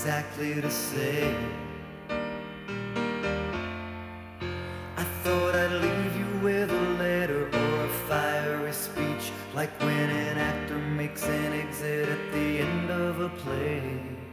exactly to say. I thought I'd leave you with a letter or a fiery speech, like when an actor makes an exit at the end of a play.